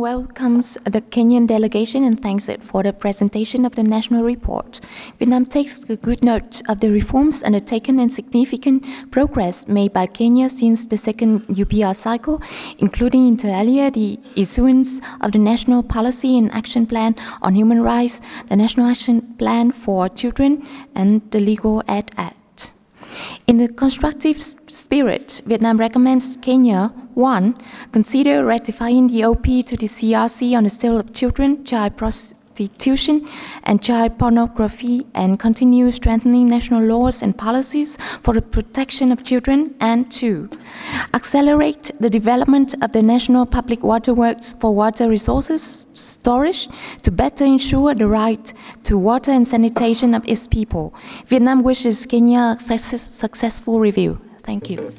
welcomes the Kenyan delegation and thanks it for the presentation of the national report. Vietnam takes good note of the reforms undertaken and significant progress made by Kenya since the second UPR cycle, including inter alia the issuance of the National Policy and Action Plan on Human Rights, the National Action Plan for Children, and the Legal Aid Act. In a constructive spirit, Vietnam recommends Kenya 1. Consider ratifying the OP to the CRC on the sale of children, child prostitution, and child pornography, and continue strengthening national laws and policies for the protection of children. And 2. Accelerate the development of the National Public Water Works for water resources storage to better ensure the right to water and sanitation of its people. Vietnam wishes Kenya a successful review. Thank you.